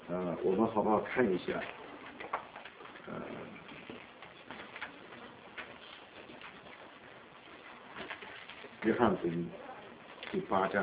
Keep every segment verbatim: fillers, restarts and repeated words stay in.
呃，我们好不好看一下？呃，约翰福音第八章。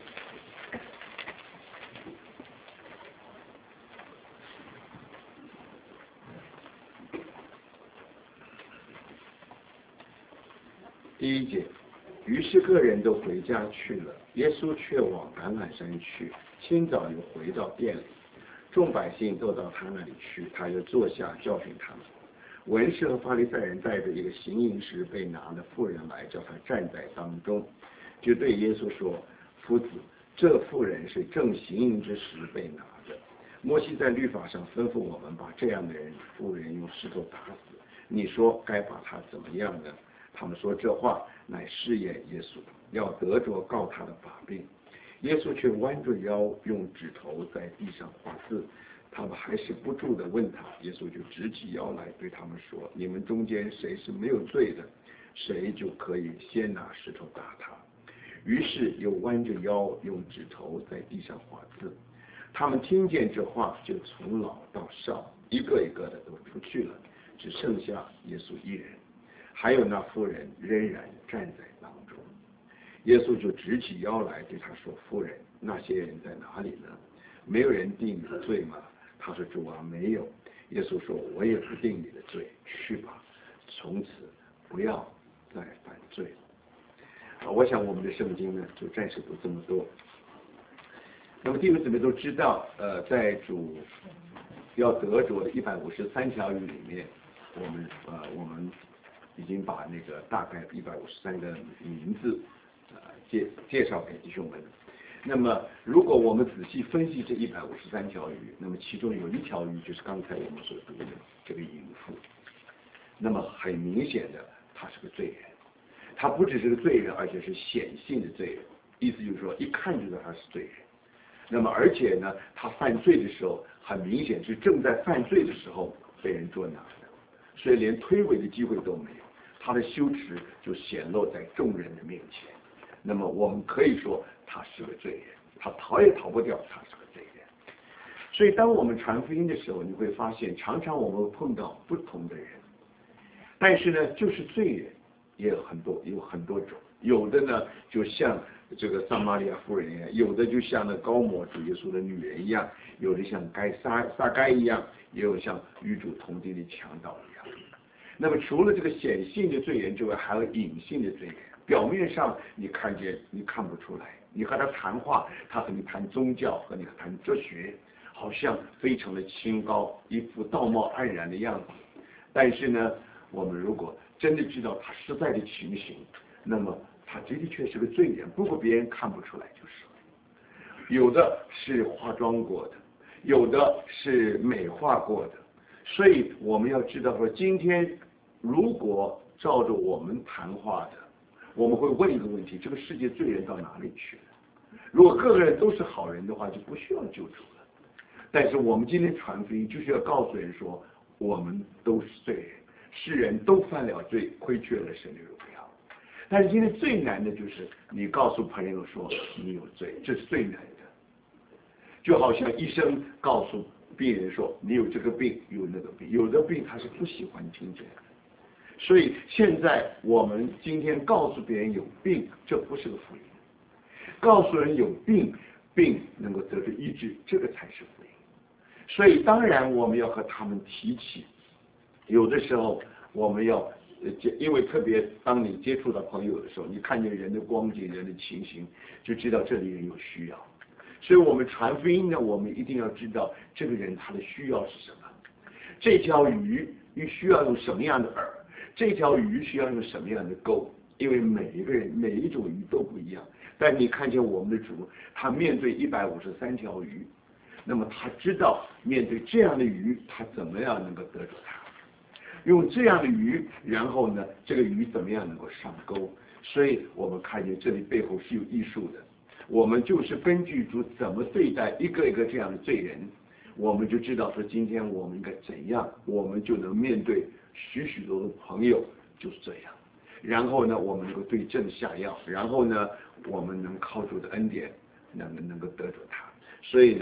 第一节，于是个人都回家去了，耶稣却往橄榄山去，清早又回到店里，众百姓都到他那里去，他又坐下教训他们。文士和法利赛人带着一个行淫时被拿的妇人来，叫他站在当中，就对耶稣说：夫子，这妇人是正行淫之时被拿的。摩西在律法上吩咐我们把这样的人妇人用石头打死，你说该把他怎么样呢？他们说这话乃试验耶稣，要得着告他的把柄。耶稣却弯着腰，用指头在地上画字。他们还是不住地问他，耶稣就直起腰来对他们说：你们中间谁是没有罪的，谁就可以先拿石头打他。于是又弯着腰，用指头在地上画字。他们听见这话，就从老到少，一个一个的都出去了，只剩下耶稣一人。还有那妇人仍然站在当中。耶稣就直起腰来对他说：妇人，那些人在哪里呢？没有人定你的罪吗？他说：主啊，没有。耶稣说：我也不定你的罪，去吧，从此不要再犯罪了。我想我们的圣经呢，就暂时读这么多。那么弟兄姊妹都知道，呃，在主要得着的一百五十三条语里面，我们呃我们已经把那个大概一百五十三个名字呃介介绍给弟兄们。那么如果我们仔细分析这一百五十三条语，那么其中有一条语就是刚才我们所读的这个淫妇。那么很明显的，他是个罪人，他不只是个罪人，而且是显性的罪人。意思就是说，一看就知道他是罪人。那么而且呢，他犯罪的时候，很明显是正在犯罪的时候被人捉拿的，所以连推诿的机会都没有，他的羞耻就显露在众人的面前。那么我们可以说他是个罪人，他逃也逃不掉，他是个罪人。所以当我们传福音的时候，你会发现常常我们碰到不同的人，但是呢就是罪人也有很多有很多种，有的呢就像这个撒玛利亚妇人一样，有的就像那高抹主耶稣的女人一样，有的像该撒撒该一样，也有像与主同地的强盗一样。那么除了这个显性的罪人之外，还有隐性的罪人。表面上你看见你看不出来，你和他谈话，他和你谈宗教，和你谈哲学，好像非常的清高，一副道貌岸然的样子。但是呢，我们如果真的知道他实在的情形，那么他的确是个罪人，不过别人看不出来就是了。有的是化妆过的，有的是美化过的。所以我们要知道说，今天如果照着我们谈话的，我们会问一个问题：这个世界罪人到哪里去了？如果个个人都是好人的话，就不需要救主了。但是我们今天传福音，就是要告诉人说，我们都是罪人，世人都犯了罪，亏缺了神的荣耀。但是今天最难的就是你告诉朋友说你有罪，这是最难的。就好像医生告诉病人说你有这个病，有那个病，有的病他是不喜欢听见的。所以现在我们今天告诉别人有病，这不是个福音。告诉人有病，病能够得到医治，这个才是福音。所以当然我们要和他们提起，有的时候我们要因为特别当你接触到朋友的时候，你看见人的光景，人的情形，就知道这里人有需要。所以我们传福音呢，我们一定要知道这个人他的需要是什么。这条鱼你需要用什么样的饵，这条鱼需要用什么样的钩，因为每一个人每一种鱼都不一样。但你看见我们的主，他面对一百五十三条鱼，那么他知道面对这样的鱼，他怎么样能够得着它，用这样的鱼，然后呢这个鱼怎么样能够上钩。所以我们看见这里背后是有艺术的，我们就是根据主怎么对待一个一个这样的罪人，我们就知道说今天我们应该怎样，我们就能面对许许多多朋友就是这样。然后呢我们能够对症下药，然后呢我们能靠主的恩典能能够得着他。所以呢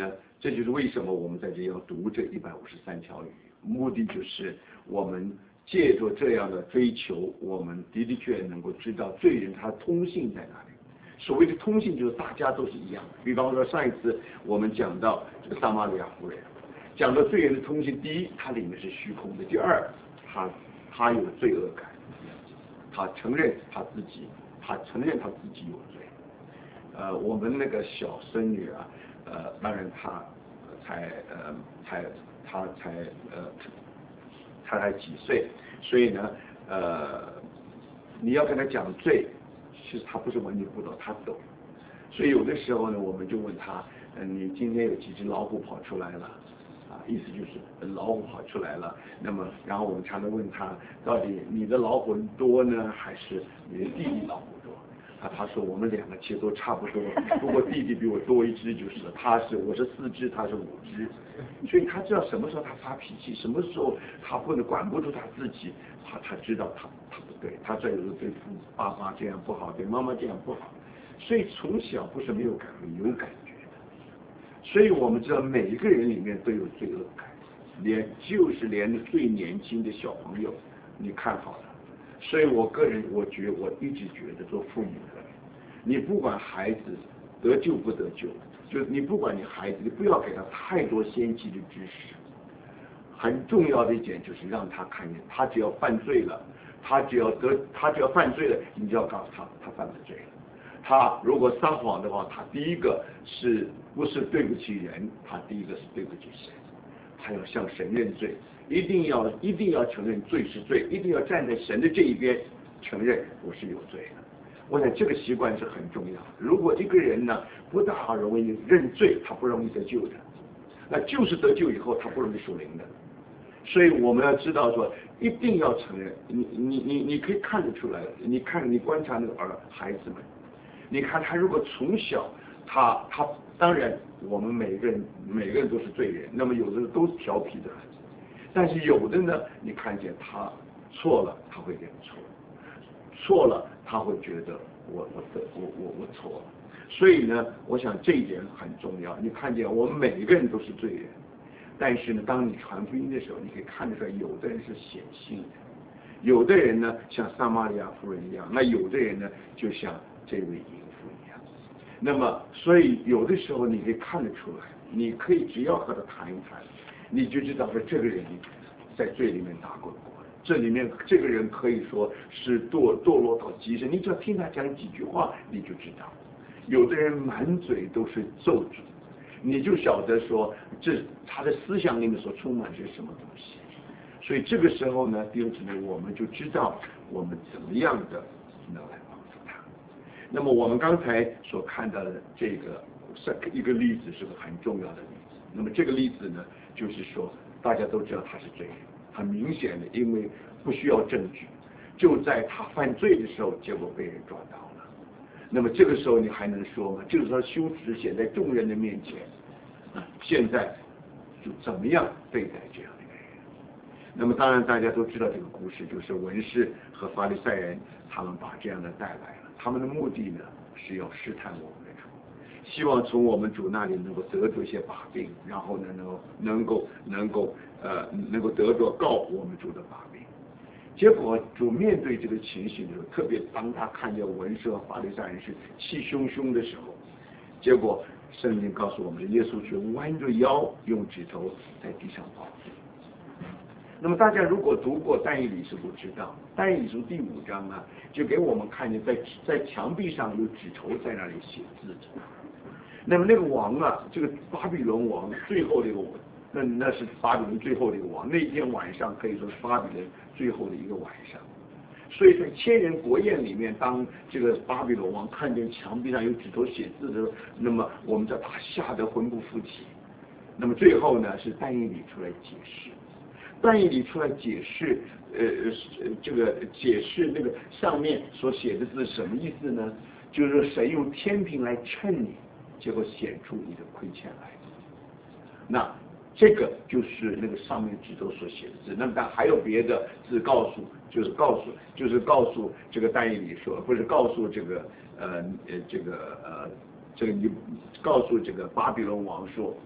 这就是为什么我们在这要读这一百五十三条语，目的就是我们借着这样的追求，我们的的确能够知道罪人他通性在哪里。所谓的通性就是大家都是一样的。比方说上一次我们讲到这个撒玛利亚妇人，讲到罪人的通性，第一，它里面是虚空的；第二，他他有罪恶感，他承认他自己，他承认他自己有罪。呃，我们那个小孙女啊，呃，当然她才呃才她才呃她才几岁，所以呢，呃，你要跟她讲罪，其实她不是完全不懂，她懂。所以有的时候呢，我们就问她，呃，你今天有几只老虎跑出来了？啊，意思就是老虎跑出来了。那么，然后我们常常问她，到底你的老虎多呢，还是你的弟弟老虎多？啊，他说我们两个其实都差不多，不过弟弟比我多一只就是了。他是我是四只，他是五只，所以他知道什么时候他发脾气，什么时候他不能管不住他自己，他他知道他他不对，他这有时候对父爸爸这样不好，对妈妈这样不好，所以从小不是没有感觉，有感觉的。所以我们知道每一个人里面都有罪恶感，连就是连最年轻的小朋友，你看好了。所以我个人我觉我一直觉得做父母的，你不管孩子得救不得救，就是你不管你孩子，你不要给他太多先期的知识。很重要的一点就是让他看见，他只要犯罪了，他只要得他只要犯罪了，你就要告诉他他犯了罪了。他如果撒谎的话，他第一个是不是对不起人，他第一个是对不起神，他要向神认罪。一定要一定要承认罪是罪，一定要站在神的这一边，承认我是有罪的。我想这个习惯是很重要的。如果一个人呢不大容易认罪，他不容易得救的。那就是得救以后，他不容易属灵的。所以我们要知道说，一定要承认。你你你你可以看得出来，你看你观察那个儿孩子们，你看他如果从小他他当然我们每个人每个人都是罪人，那么有的都是调皮的很。但是有的呢，你看见他错了，他会认错，错了他会觉得我我我我我错了。所以呢，我想这一点很重要。你看见我们每一个人都是罪人，但是呢，当你传福音的时候，你可以看得出来，有的人是显性的，有的人呢像撒玛利亚妇人一样，那有的人呢就像这位淫妇一样。那么，所以有的时候你可以看得出来，你可以只要和他谈一谈。你就知道说这个人在罪里面打滚过，这里面这个人可以说是堕堕落到极深。你只要听他讲几句话，你就知道。有的人满嘴都是咒诅，你就晓得说这他的思想里面所充满是什么东西。所以这个时候呢，弟兄姊妹，我们就知道我们怎么样的能来帮助他。那么我们刚才所看到的这个一个例子是个很重要的例子。那么这个例子呢，就是说大家都知道他是罪人，很明显的，因为不需要证据，就在他犯罪的时候，结果被人抓到了。那么这个时候你还能说吗？就是说羞耻显在众人的面前，现在就怎么样对待这样的一个人？那么当然大家都知道这个故事，就是文士和法利赛人他们把这样的带来了，他们的目的呢是要试探我们的主，希望从我们主那里能够得着一些把柄，然后呢能够能够能够呃能够得着告我们主的把柄。结果主面对这个情形的时候，特别当他看见文士和法利赛人是气汹汹的时候，结果圣经告诉我们，耶稣却弯着腰用指头在地上画。那么大家如果读过但以理书都知道，但以理书第五章啊，就给我们看见在在墙壁上有指头在那里写字。那么那个王啊，这个巴比伦王最后的一个，那那是巴比伦最后的一个王，那天晚上可以说是巴比伦最后的一个晚上。所以在千人国宴里面，当这个巴比伦王看见墙壁上有指头写字的时候，那么我们叫他吓得魂不附体。那么最后呢，是但以理出来解释。但以理出来解释，呃，这个解释那个上面所写的字什么意思呢？就是说神用天平来称你，结果显出你的亏欠来。那这个就是那个上面指头所写的字。那么但还有别的字告诉，就是告诉，就是告诉这个但以理说，不是告诉这个呃呃这个呃这个你告诉这个巴比伦王说，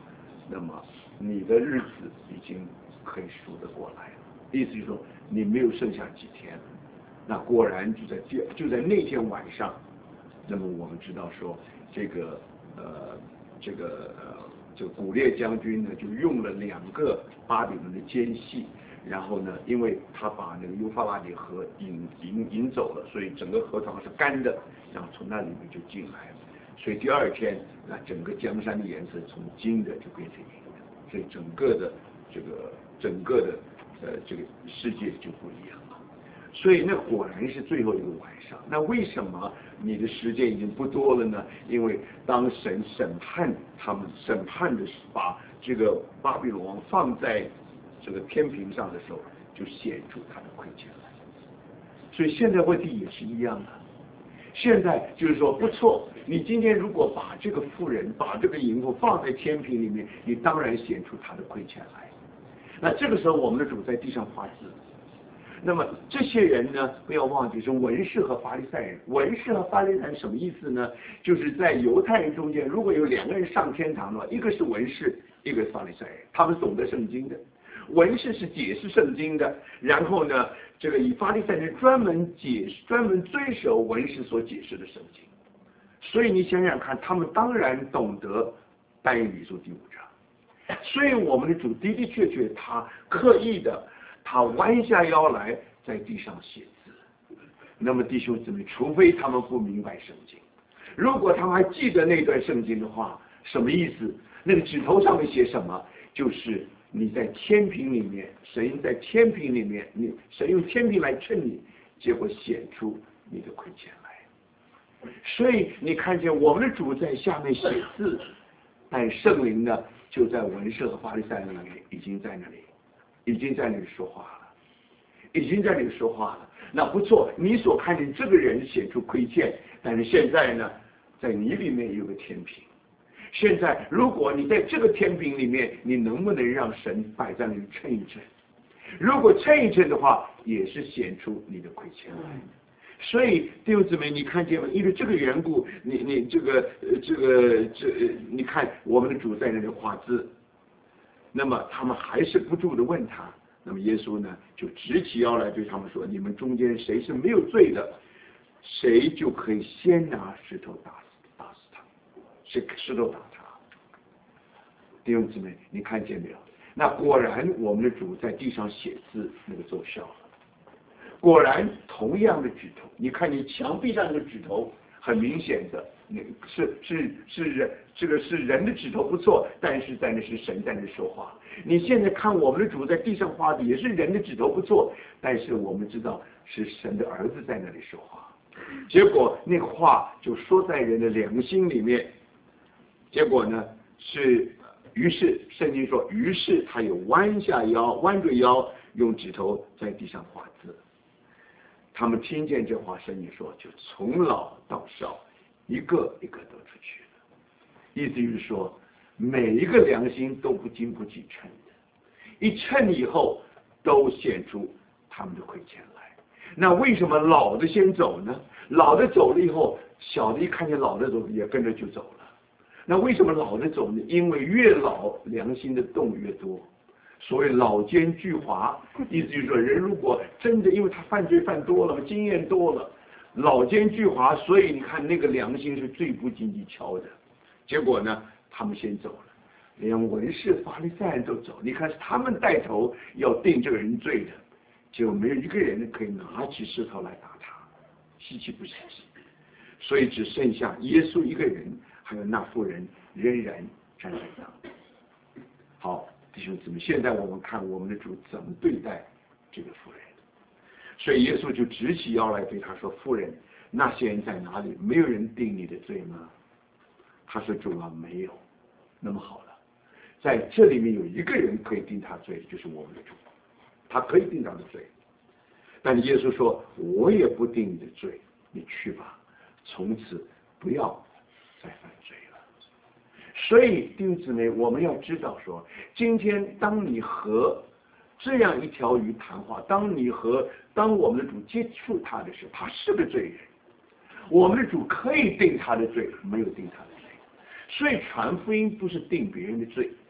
那么你的日子已经可以数得过来了。意思就是说，你没有剩下几天了。那果然就在第就在那天晚上，那么我们知道说，这个呃这个呃这个古列将军呢，就用了两个巴比伦的奸细，然后呢，因为他把那个幼发拉底河引引引走了，所以整个河床是干的，然后从那里面就进来了。所以第二天，那整个江山的颜色从金的就变成银的，所以整个的这个整个的呃这个世界就不一样了。所以那果然是最后一个晚上。那为什么你的时间已经不多了呢？因为当神审判他们，审判的是把这个巴比伦王放在这个天平上的时候，就显出他的亏欠来。所以现在问题也是一样的。现在就是说不错，你今天如果把这个妇人把这个淫妇放在天平里面，你当然显出他的亏欠来。那这个时候我们的主在地上画字。那么这些人呢，不要忘记是文士和法利赛人。文士和法利赛人什么意思呢？就是在犹太人中间，如果有两个人上天堂的话，一个是文士，一个是法利赛人，他们懂得圣经的。文士是解释圣经的，然后呢，这个以法利赛人专门解释、专门遵守文士所解释的圣经。所以你想想看，他们当然懂得但以理书第五章。所以我们的主的的确确，他刻意的。他弯下腰来在地上写字。那么弟兄姊妹，除非他们不明白圣经，如果他们还记得那段圣经的话，什么意思？那个指头上面写什么？就是你在天平里面，神在天平里面，你神用天平来称你，结果显出你的亏欠来。所以你看见我们的主在下面写字，但圣灵呢，就在文士和法利赛人里面已经在那里。已经在那里说话了，已经在那里说话了。那不错，你所看见这个人显出亏欠，但是现在呢，在你里面有个天平。现在，如果你在这个天平里面，你能不能让神摆在那里称一称？如果称一称的话，也是显出你的亏欠来。所以弟兄姊妹，你看见吗？因为这个缘故，你你这个呃这个这、呃，你看我们的主在那里画字。那么他们还是不住的问他，那么耶稣呢就直起腰来对他们说：你们中间谁是没有罪的，谁就可以先拿石头打死打死他，是石头打他。弟兄姊妹，你看见没有？那果然我们的主在地上写字，那个奏效了。果然同样的指头，你看你墙壁上那个指头，很明显的。是是是人，这个是人的指头不错，但是在那是神在那说话。你现在看我们的主在地上画的也是人的指头不错，但是我们知道是神的儿子在那里说话。结果那个话就说在人的良心里面。结果呢是，于是圣经说，于是他又弯下腰，弯着腰用指头在地上画字。他们听见这话，圣经说就从老到少。一个一个都出去了，意思就是说，每一个良心都不经不起称的，一称以后都显出他们的亏欠来。那为什么老的先走呢？老的走了以后，小的一看见老的走，也跟着就走了。那为什么老的走呢？因为越老良心的洞越多。所谓老奸巨猾，意思就是说，人如果真的因为他犯罪犯多了，经验多了。老奸巨猾，所以你看那个良心是最不经济敲的。结果呢，他们先走了，连文士法利赛人都走。你看是他们带头要定这个人罪的，结果没有一个人可以拿起石头来打他，稀奇不稀奇？所以只剩下耶稣一个人，还有那妇人仍然站在那。好，弟兄姊妹，现在我们看我们的主怎么对待这个妇人。所以耶稣就直起腰来对他说：妇人，那些人在哪里？没有人定你的罪吗？他说：主啊，没有。那么好了，在这里面有一个人可以定他罪，就是我们的主，他可以定他的罪。但耶稣说：我也不定你的罪，你去吧，从此不要再犯罪了。所以弟兄姊妹，我们要知道说，今天当你和这样一条鱼谈话，当你和当我们的主接触他的时候，他是个罪人，我们的主可以定他的罪，没有定他的罪。所以传福音不是定别人的罪，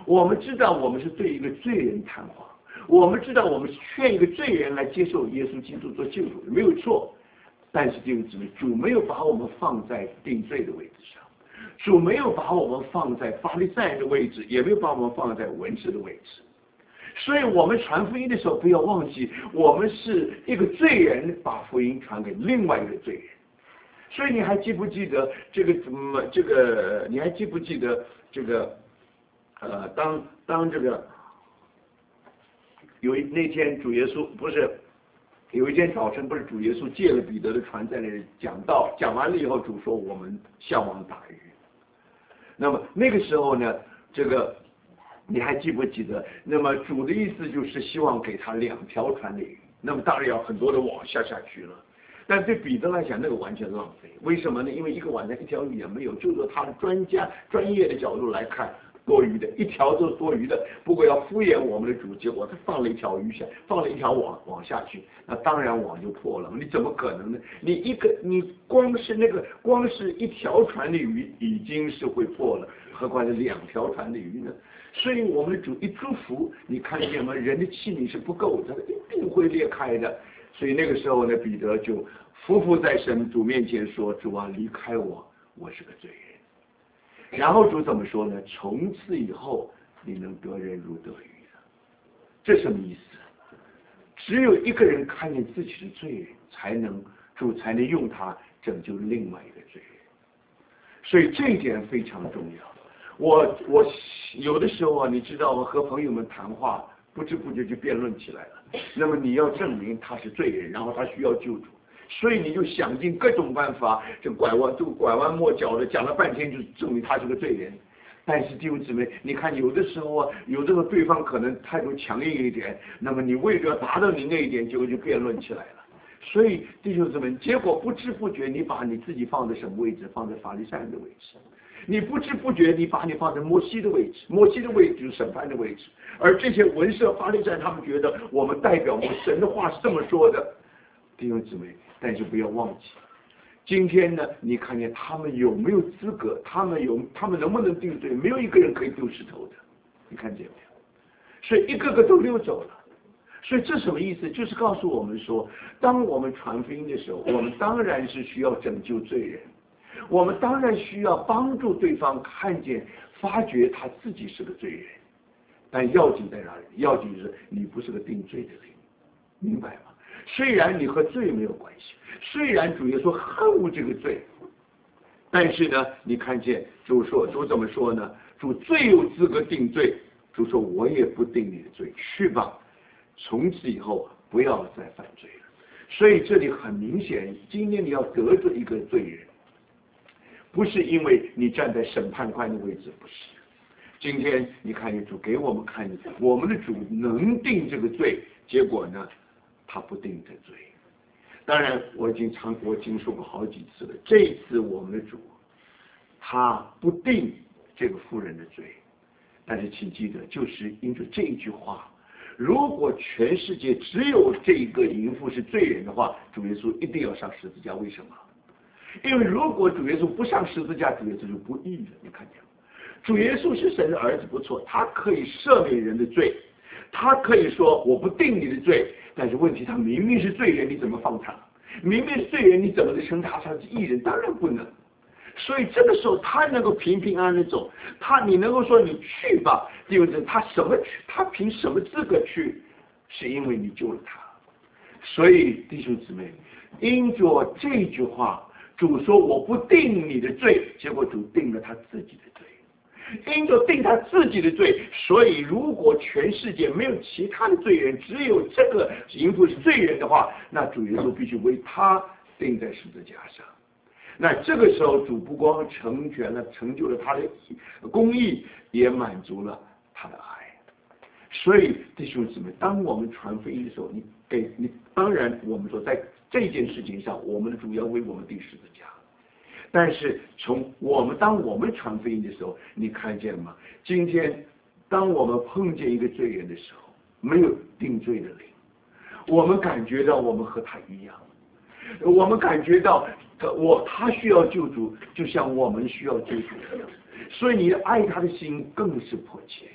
我们知道我们是对一个罪人谈话，我们知道我们是劝一个罪人来接受耶稣基督做救主，没有错。但是弟兄姊妹，主没有把我们放在定罪的位置上，主没有把我们放在法利赛人的位置，也没有把我们放在文士的位置。所以我们传福音的时候，不要忘记，我们是一个罪人把福音传给另外一个罪人。所以你还记不记得这个怎么这个？你还记不记得这个？呃，当当这个有一那天主耶稣不是有一天早晨，不是主耶稣借了彼得的船在那里讲道，讲完了以后，主说我们向往打鱼。那么那个时候呢，这个你还记不记得？那么主的意思就是希望给他两条船的鱼，那么当然要很多的网下下去了。但对彼得来讲，那个完全浪费。为什么呢？因为一个晚上一条鱼也没有，就说他的专家专业的角度来看，多余的，一条都是多余的。不过要敷衍我们的主，结果他放了一条鱼下，放了一条网网下去，那当然网就破了。你怎么可能呢？你一个你光是那个光是一条船的鱼已经是会破了，何况是两条船的鱼呢？所以我们的主一祝福，你看见吗？人的器皿是不够的，一定会裂开的。所以那个时候呢，彼得就匍匐在神主面前说：“主啊，离开我，我是个罪人。”然后主怎么说呢？从此以后，你能得人如得鱼的。这什么意思？只有一个人看见自己是罪人，才能主才能用他拯救另外一个罪人。所以这一点非常重要。我我有的时候啊，你知道，我和朋友们谈话，不知不觉就辩论起来了。那么你要证明他是罪人，然后他需要救主，所以你就想尽各种办法，就拐弯就拐弯抹角的讲了半天，就证明他是个罪人。但是弟兄姊妹，你看有的时候啊，有这个对方可能态度强硬一点，那么你为了达到你那一点，结果就辩论起来了。所以弟兄姊妹，结果不知不觉你把你自己放在什么位置？放在法利赛人的位置。你不知不觉你把你放在摩西的位置，摩西的位置就是审判的位置，而这些文士法利赛人他们觉得我们代表神的话是这么说的，弟兄姊妹，但是不要忘记，今天呢，你看见他们有没有资格？他们有，他们能不能定罪？没有一个人可以丢石头的，你看见没有？所以一个个都溜走了。所以这什么意思？就是告诉我们说，当我们传福音的时候，我们当然是需要拯救罪人。我们当然需要帮助对方看见、发觉他自己是个罪人，但要紧在哪里？要紧是你不是个定罪的灵，明白吗？虽然你和罪没有关系，虽然主耶稣恨恶这个罪，但是呢，你看见主说，主怎么说呢？主最有资格定罪。主说：“我也不定你的罪，去吧，从此以后不要再犯罪了。”所以这里很明显，今天你要得罪一个罪人。不是因为你站在审判官的位置，不是。今天你看见主给我们看见，我们的主能定这个罪，结果呢，他不定这罪。当然，我已经常我已经说过好几次了，这一次我们的主，他不定这个妇人的罪，但是请记得，就是因着这一句话，如果全世界只有这个淫妇是罪人的话，主耶稣一定要上十字架。为什么？因为如果主耶稣不上十字架，主耶稣就不义了。你看见吗？主耶稣是神的儿子，不错，他可以赦免人的罪，他可以说我不定你的罪，但是问题他明明是罪人，你怎么放他？明明是罪人，你怎么能称他他是义人？当然不能。所以这个时候他能够平平安安的走，他你能够说你去吧，弟兄姊妹，他什么去？他凭什么资格去？是因为你救了他。所以弟兄姊妹，因着这句话。主说我不定你的罪，结果主定了他自己的罪，因着定他自己的罪，所以如果全世界没有其他的罪人，只有这个淫妇是罪人的话，那主耶稣必须为他钉在十字架上。那这个时候主不光成全了成就了他的公义，也满足了他的爱。所以弟兄姊妹，当我们传福音的时候，你给你当然我们说在这件事情上，我们的主要为我们钉十字架。但是从我们当我们传福音的时候，你看见吗？今天当我们碰见一个罪人的时候，没有定罪的灵，我们感觉到我们和他一样，我们感觉到我他需要救主，就像我们需要救主一样，所以你爱他的心更是迫切。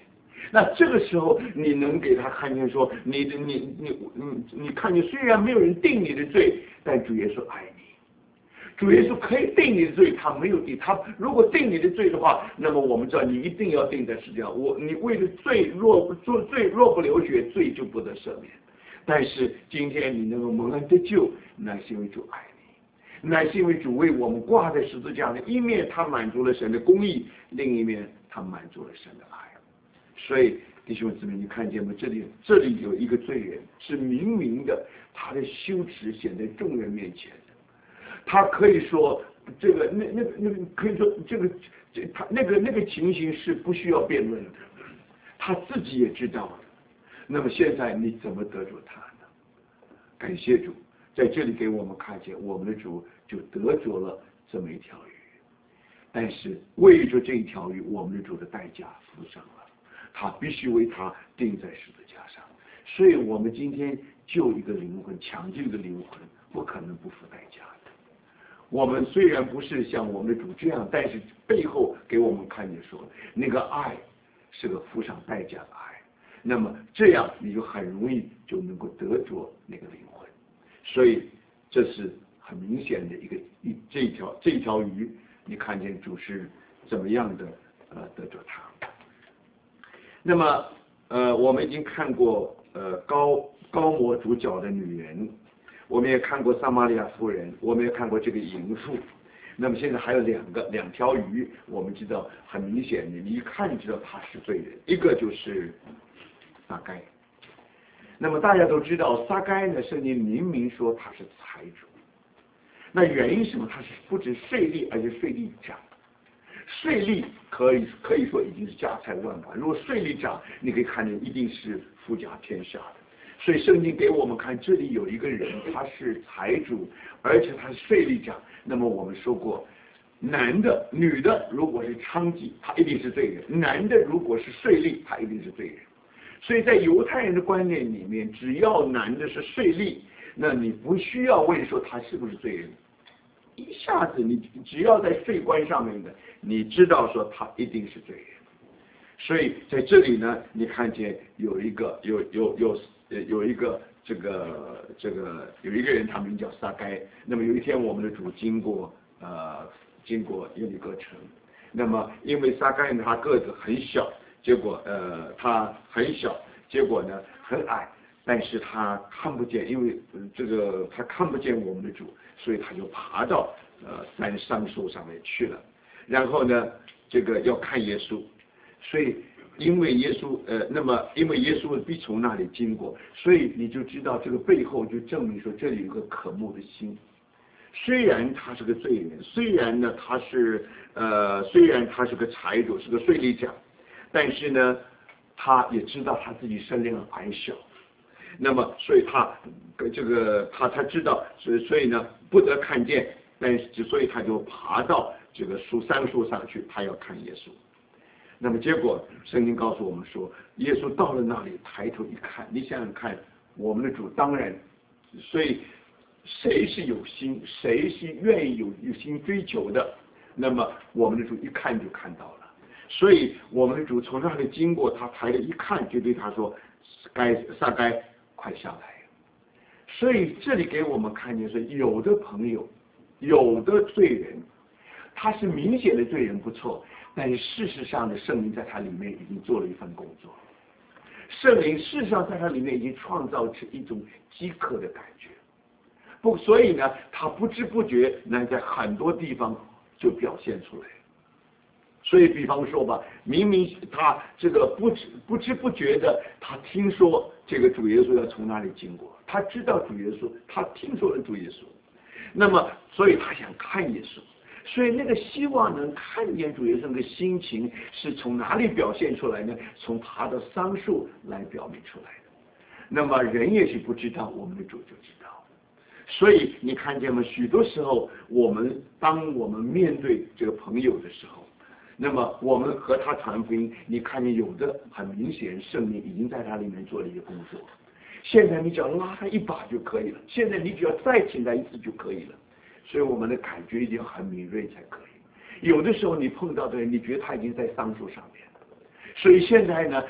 那这个时候你能给他看见说，你的你你你你看见虽然没有人定你的罪，但主耶稣爱你。主耶稣可以定你的罪，他没有定。他如果定你的罪的话，那么我们知道你一定要定在十字架。我你为了罪若做罪若不流血，罪就不得赦免。但是今天你能够蒙恩得救，乃是因为主爱你，乃是因为主为我们挂在十字架的一面，他满足了神的公义，另一面他满足了神的爱。所以弟兄姊妹，你看见吗？这里这里有一个罪人是明明的，他的羞耻显在众人面前的。他可以说这个那那那个可以说这个这他那个那个情形是不需要辩论的，他自己也知道的。那么现在你怎么得着他呢？感谢主，在这里给我们看见，我们的主就得着了这么一条鱼。但是为着这一条鱼，我们的主的代价付上了。他必须为他钉在十字架上，所以我们今天救一个灵魂，抢救一个灵魂，不可能不付代价的。我们虽然不是像我们的主这样，但是背后给我们看见说，那个爱是个付上代价的爱，那么这样你就很容易就能够得着那个灵魂。所以这是很明显的一个一这一条这一条鱼，你看见主是怎么样的呃得着它。那么，呃，我们已经看过呃高高摩主角的女人，我们也看过撒玛利亚妇人，我们也看过这个淫妇。那么现在还有两个两条鱼，我们知道很明显，你一看就知道他是罪人，一个就是撒该。那么大家都知道，撒该呢，圣经明明说他是财主。那原因是什么？他是不止税吏，而且税吏长。税吏可以可以说已经是家财万贯，如果税吏长，你可以看见一定是富甲天下的。所以圣经给我们看，这里有一个人，他是财主，而且他是税吏长。那么我们说过，男的、女的如果是娼妓，他一定是罪人；男的如果是税吏，他一定是罪人。所以在犹太人的观念里面，只要男的是税吏，那你不需要问说他是不是罪人。一下子你只要在税关上面的，你知道说他一定是罪人。所以在这里呢，你看见有一个有有有有一个这个这个有一个人，他名叫撒该。那么有一天我们的主经过呃经过耶利哥城，那么因为撒该呢他个子很小，结果呃他很小，结果呢很矮。但是他看不见，因为这个他看不见我们的主，所以他就爬到呃山桑树上面去了。然后呢，这个要看耶稣，所以因为耶稣呃，那么因为耶稣必从那里经过，所以你就知道这个背后就证明说这里有个渴慕的心。虽然他是个罪人，虽然呢他是呃虽然他是个财主，是个税吏长，但是呢他也知道他自己身量矮小。那么，所以他这个他他知道，所以所以呢不得看见，但是所以他就爬到这个树杉树上去，他要看耶稣。那么结果圣经告诉我们说，耶稣到了那里，抬头一看，你想想看，我们的主当然，所以谁是有心，谁是愿意有有心追求的，那么我们的主一看就看到了。所以我们的主从那里经过，他抬头一看，就对他说：“该撒该。”快下来！所以这里给我们看见说，有的朋友，有的罪人，他是明显的罪人不错，但是事实上的圣灵在他里面已经做了一份工作。圣灵事实上在他里面已经创造出一种饥渴的感觉，不，所以呢，他不知不觉能在很多地方就表现出来。所以，比方说吧，明明他这个不知不知不觉的，他听说这个主耶稣要从那里经过，他知道主耶稣，他听说了主耶稣，那么，所以他想看耶稣，所以那个希望能看见主耶稣的心情是从哪里表现出来呢？从爬到桑树来表明出来的。那么人也许不知道，我们的主就知道。所以你看见吗？许多时候，我们当我们面对这个朋友的时候，那么我们和他传福音，你看见有的很明显，圣灵已经在他里面做了一个工作。现在你只要拉他一把就可以了，现在你只要再请他一次就可以了。所以我们的感觉一定要很敏锐才可以。有的时候你碰到的人，你觉得他已经在桑树上面了，所以现在呢，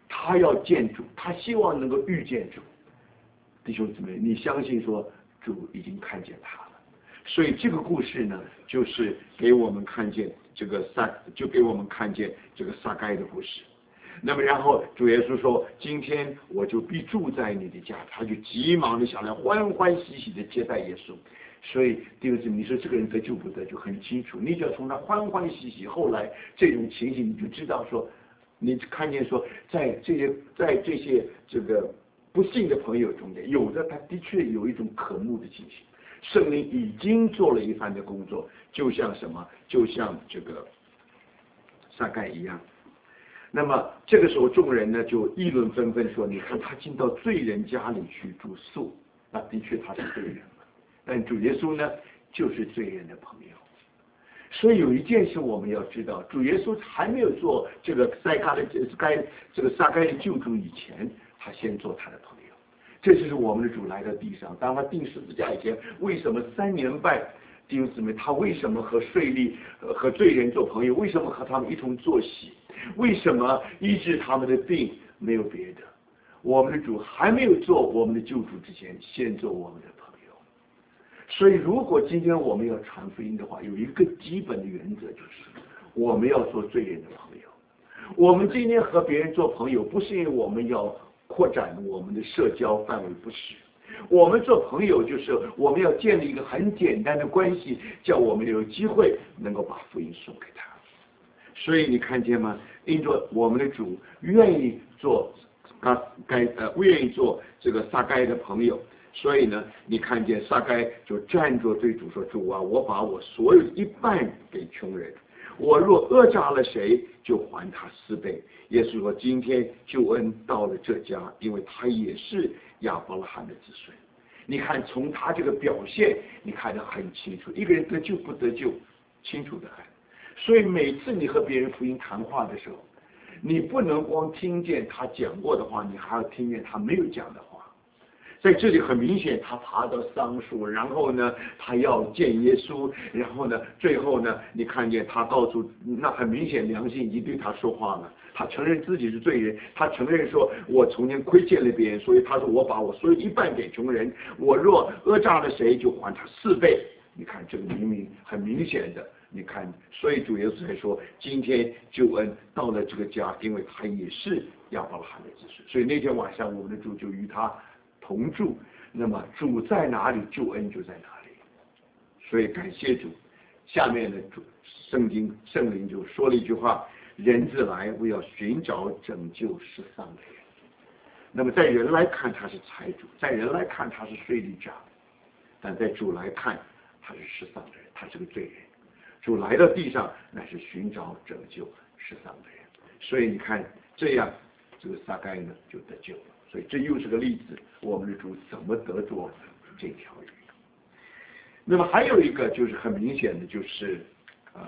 他要见主，他希望能够遇见主。弟兄姊妹，你相信说主已经看见他了，所以这个故事呢，就是给我们看见这个撒，就给我们看见这个撒该的故事。那么然后主耶稣说，今天我就必住在你的家，他就急忙的下来，欢欢喜喜的接待耶稣。所以弟兄姊妹，你说这个人得救不得救很清楚，你只要从他欢欢喜喜，后来这种情形你就知道说，你看见说，在这些在这些这个不幸的朋友中间，有的他的确有一种渴慕的情形，圣灵已经做了一番的工作，就像什么，就像这个撒该一样。那么这个时候众人呢就议论纷纷说，你看他进到罪人家里去住宿，那的确他是罪人了，但主耶稣呢就是罪人的朋友。所以有一件事我们要知道，主耶稣还没有做这个撒该的该这个撒该的救主以前，他先做他的朋友。这就是我们的主来到地上，当他钉十字架以前，为什么三年半弟兄姊妹，他为什么和税吏和罪人做朋友？为什么和他们一同坐席？为什么医治他们的病？没有别的，我们的主还没有做我们的救主之前，先做我们的朋友。所以如果今天我们要传福音的话，有一个基本的原则，就是我们要做罪人的朋友。我们今天和别人做朋友，不是因为我们要扩展我们的社交范围，不是。我们做朋友就是我们要建立一个很简单的关系，叫我们有机会能够把福音送给他。所以你看见吗？因着我们的主愿意做该该呃愿意做这个撒该的朋友，所以呢，你看见撒该就站着对主说：“主啊，我把我所有一半给穷人，我若讹诈了谁，就还他四倍。”耶稣说：“今天救恩到了这家，因为他也是亚伯拉罕的子孙。”你看从他这个表现，你看得很清楚，一个人得救不得救，清楚的很。所以每次你和别人福音谈话的时候，你不能光听见他讲过的话，你还要听见他没有讲的话。在这里很明显，他爬到桑树，然后呢，他要见耶稣，然后呢，最后呢，你看见他告诉，那很明显良心已经对他说话了。他承认自己是罪人，他承认说，我从前亏欠了别人，所以他说我把我所有一半给穷人，我若讹诈了谁，就还他四倍。你看这个明明很明显的。你看，所以主耶稣才说，今天救恩到了这个家，因为他也是亚伯拉罕的子孙。所以那天晚上，我们的主就与他同住。那么主在哪里，救恩就在哪里。所以感谢主。下面的主圣经圣灵就说了一句话：人子来，为要寻找拯救失丧的人。那么在人来看他是财主，在人来看他是税吏长，但在主来看他是失丧的人，他是个罪人。主来到地上，乃是寻找拯救失丧的人。所以你看，这样这个撒该呢就得救了。所以这又是个例子，我们的主怎么得着这条鱼。那么还有一个就是很明显的，就是呃，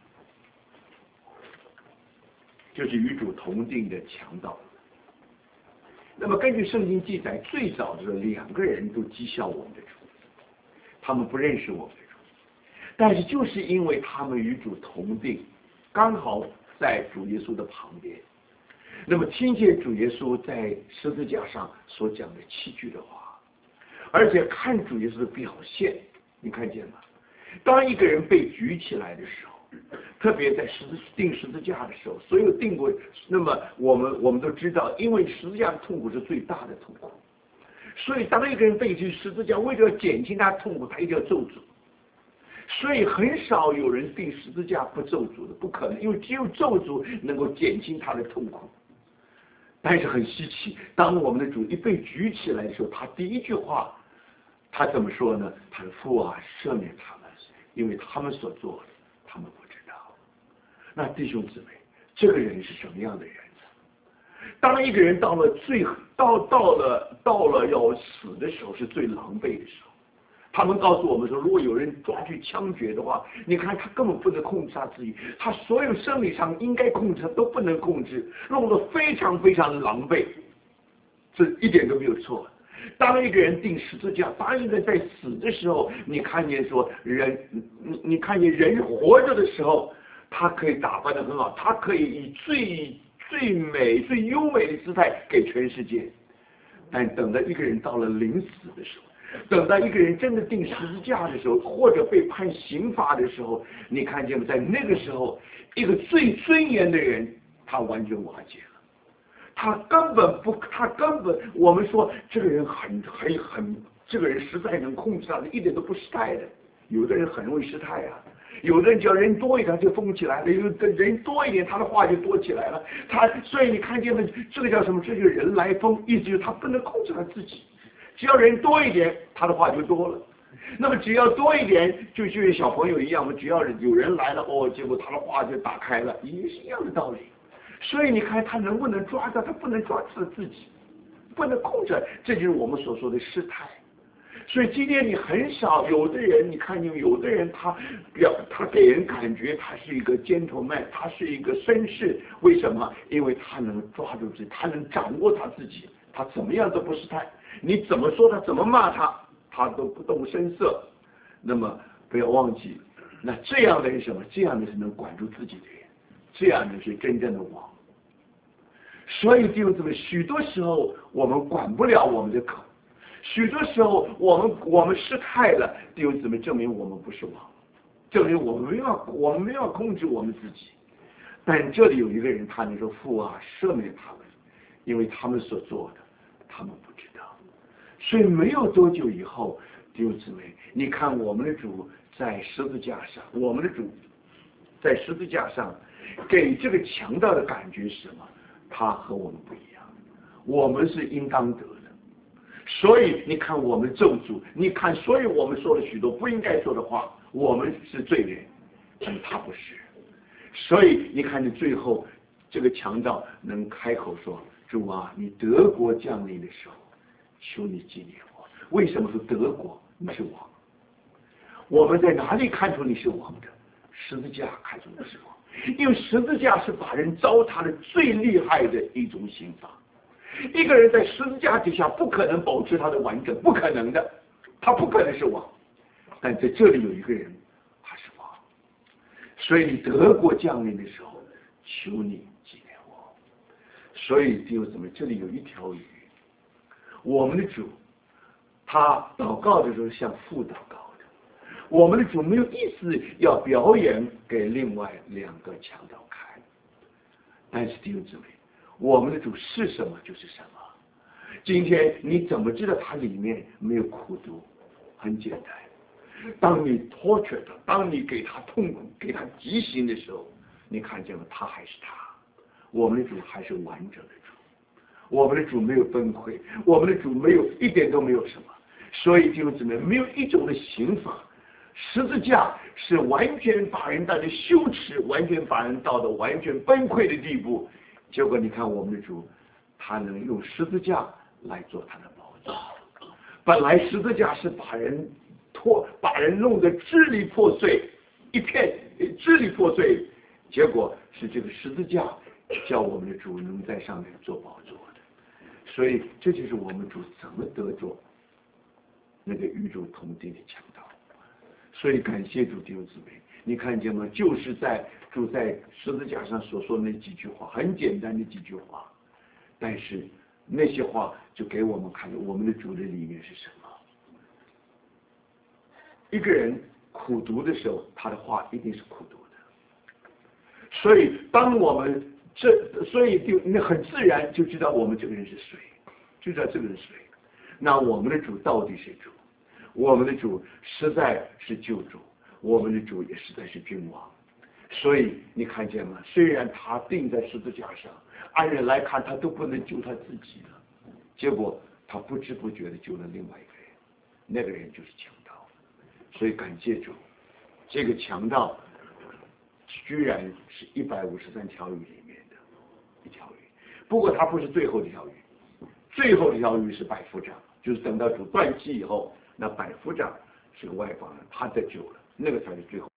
就是与主同定的强盗。那么根据圣经记载，最早的时候两个人都讥笑我们的主，他们不认识我们的主。但是就是因为他们与主同定，刚好在主耶稣的旁边，那么听见主耶稣在十字架上所讲的七句的话，而且看主耶稣的表现，你看见吗？当一个人被举起来的时候，特别在十字钉十字架的时候，所有钉过，那么我们我们都知道，因为十字架的痛苦是最大的痛苦，所以当一个人被举十字架，为了要减轻他的痛苦，他一定要咒诅。所以很少有人钉十字架不咒诅的，不可能，因为只有咒诅能够减轻他的痛苦。但是很稀奇，当我们的主一被举起来的时候，他第一句话，他怎么说呢？他说：“父啊，赦免他们，因为他们所做的，他们不知道。”那弟兄姊妹，这个人是什么样的人呢？当一个人到了最到到了到了要死的时候，是最狼狈的时候。他们告诉我们说，如果有人抓去枪决的话，你看他根本不能控制他自己，他所有生理上应该控制都不能控制，弄得非常非常狼狈，这一点都没有错。当一个人钉十字架，当一个人在死的时候，你看见说人，你你看见人活着的时候，他可以打扮得很好，他可以以最最美、最优美的姿态给全世界。但等到一个人到了临死的时候，等到一个人真的钉十字架的时候，或者被判刑罚的时候，你看见没？在那个时候，一个最尊严的人，他完全瓦解了。他根本不，他根本，我们说这个人很很很，这个人实在能控制他的，一点都不失态的。有的人很容易失态啊，有的人只要人多一点就疯起来了，有的人多一点他的话就多起来了。他所以你看见了，这个叫什么？这就是人来疯，意思就是他不能控制他自己。只要人多一点，他的话就多了。那么只要多一点，就就像小朋友一样嘛，只要有人来了，哦，结果他的话就打开了，也是一样的道理。所以你看他能不能抓到？他不能抓住自己，不能控制，这就是我们所说的失态。所以今天你很少有的人，你看见有的人他表他给人感觉他是一个 gentleman， 他是一个绅士，为什么？因为他能抓住自己，他能掌握他自己，他怎么样都不失态。你怎么说他，怎么骂他，他都不动声色。那么不要忘记，那这样的是什么？这样的是能管住自己的人，这样的是真正的王。所以弟兄姊妹，许多时候我们管不了我们的口，许多时候我们我们失态了，弟兄姊妹，证明我们不是王，证明我们没有我们没有控制我们自己。但这里有一个人，他能说父啊，赦免他们，因为他们所做的他们不知道。所以没有多久以后，弟兄姊妹，你看我们的主在十字架上，我们的主在十字架上给这个强盗的感觉是什么？他和我们不一样，我们是应当得的。所以你看我们咒诅，你看，所以我们说了许多不应该说的话，我们是罪人，但他不是。所以你看，你最后这个强盗能开口说：“主啊，你德国降临的时候，求你纪念我。”为什么说德国你是王？我们在哪里看出你是王的？十字架看出你是王。因为十字架是把人糟蹋的最厉害的一种刑罚。一个人在十字架底下不可能保持他的完整，不可能的，他不可能是王。但在这里有一个人，他是王。所以你德国降临的时候，求你纪念我。所以弟兄姊妹，这里有一条鱼，我们的主，他祷告的时候像父祷告。我们的主没有意思要表演给另外两个强盗看，但是弟兄姊妹，我们的主是什么就是什么。今天你怎么知道他里面没有苦毒？很简单，当你 torture 他，当你给他痛苦、给他极刑的时候，你看见了他还是他。我们的主还是完整的主，我们的主没有崩溃，我们的主没有一点都没有什么。所以弟兄姊妹，没有一种的刑罚。十字架是完全把人带着羞耻，完全把人到的完全崩溃的地步。结果你看我们的主，他能用十字架来做他的宝座。本来十字架是把人拖，把人弄得支离破碎，一片支离破碎。结果是这个十字架叫我们的主能在上面做宝座的。所以这就是我们主怎么得着那个与主同地的强盗。所以感谢主弟兄姊妹，你看见吗？就是在主在十字架上所说的那几句话，很简单的几句话，但是那些话就给我们看我们的主的里面是什么。一个人苦读的时候，他的话一定是苦读的。所以当我们这，所以就那很自然就知道我们这个人是谁，就知道这个人是谁。那我们的主到底是主？我们的主实在是救主，我们的主也实在是君王。所以你看见吗？虽然他钉在十字架上，按人来看他都不能救他自己了，结果他不知不觉的救了另外一个人，那个人就是强盗。所以感谢主，这个强盗居然是一百五十三条鱼里面的一条鱼。不过他不是最后一条鱼，最后一条鱼是百夫长，就是等到主断气以后，那百夫长是个外邦人，他得救了，那个才是最后。